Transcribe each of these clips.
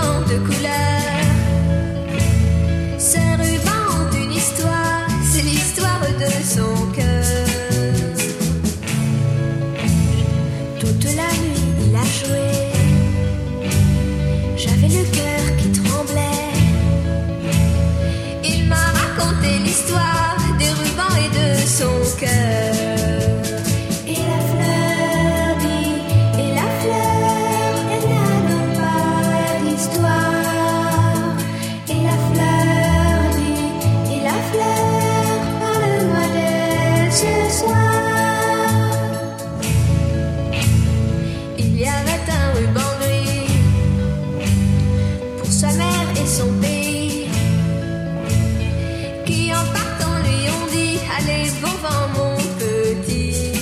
rubans de couleur. Ces rubans ont une histoire, c'est l'histoire de son cœur. Toute la nuit il a joué, j'avais le cœur qui tremblait. Il m'a raconté l'histoire des rubans et de son cœur. Et la fleur dit, et la fleur, elle n'a donc pas d'histoire. Et la fleur dit, et la fleur, parle-moi d'elle ce soir. Il y avait un ruban gris pour sa mère et son pays, qui en partant lui ont dit, allez bon vent mon petit.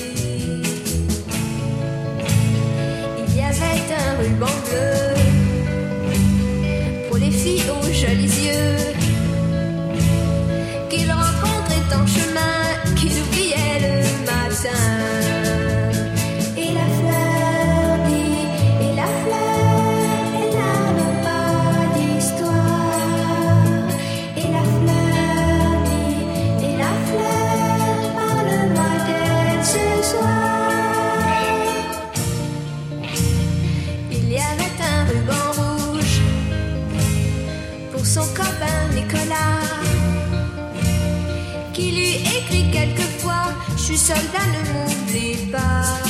Il y avait un ruban bleu pour les filles aux jolis yeux, qu'il rencontrait en chemin, qu'il oubliait le matin. Et la fleur dit, et la fleur, elle n'a donc pas d'histoire. Et la fleur dit, et la fleur, parle-moi d'elle ce soir. Il y avait un ruban rouge pour son copain Nicolas, qui lui écrit quelquefois, je suis soldat, ne m'oublie pas.